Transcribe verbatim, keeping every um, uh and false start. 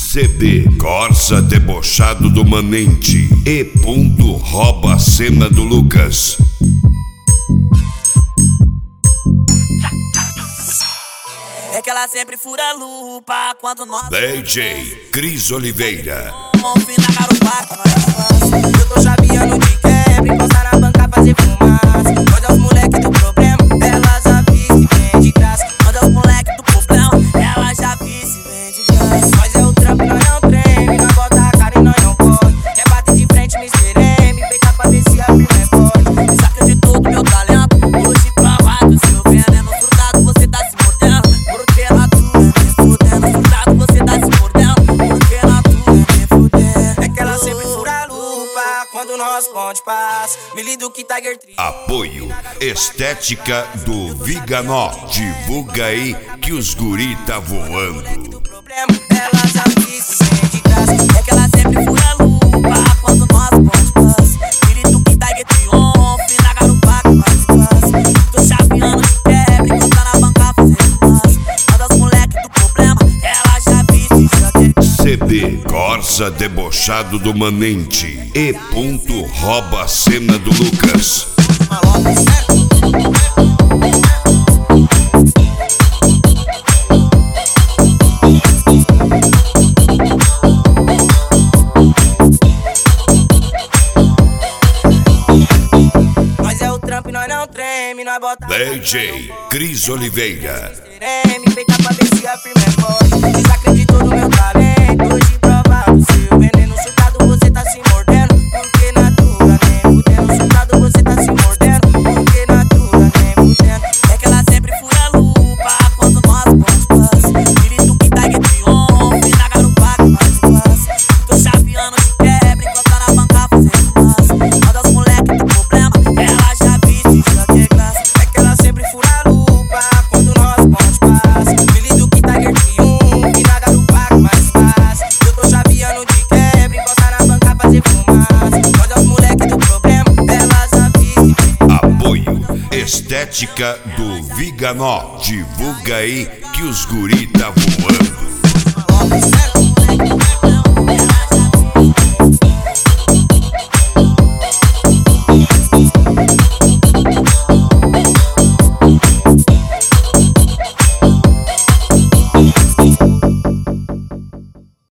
C D Corsa debochado do Manente. E ponto rouba a cena do Lucas. É que ela sempre fura a lupa quando nós D J Cris Oliveira. Eu tô chaveando de quebra, encostar na banca, fazer fumaça. Manda os moleque do problema, ela já visse, vem de graça. Manda os moleque do problema, ela já visse, vem de graça. Nós é o trampo, nós não treme, nós bota a cara e nós não corre. Quer bater de frente, mister M, peita pra ver se a firma é forte. Saca de todo meu talento, hoje provado. Se eu vendendo furtado, você tá se mordendo. Porque na tua me fudendo, furtado, você tá se mordendo. Porque na tua me fudendo. É que ela sempre fura a lupa quando nós ponte passa. Me lindo que Tiger Tree. Apoio Estética do Viganó. Divulga aí que os guri tá voando. Ela já disse, vem de graça. É que ela sempre fura a lupa quando nós ponte passa. Me lindo que Tiger Tree, na garupa que mais faz. Tô chaveando de quebra, encostar na banca, fazer fumaça. Manda os moleque do problema, ela já disse, já tem. C D Corsa debochado do Manente. E ponto rouba a cena do Lucas. Nós é o trampo e nós não treme, nós bota D J Cris Oliveira. me peita pra ver se a firma é forte. Desacreditou no meu talento, hoje provado. Seu veneno surtado, você tá se mordendo. Porque na tua nem fudendo. Surtado, você tá se mordendo. Porque na tua nem fudendo. É que ela sempre fura a lupa quando nós ponte passa. Grito que tá entre ontem, na garupa que mais passa. Tô chaveando de quebra, encostar na banca, fazer fumaça. Manda os moleque do problema, ela já visse, já tem graça. É que ela sempre fura a lupa quando nós ponte passa. Me lindo que Tiger Tree, na garupa que mais passa. Eu tô chaveando de quebra, encostar na banca, fazer fumaça. Manda os moleque do problema, ela já visse. Apoio Estética do Viganó. Divulga aí que os guri tá voando.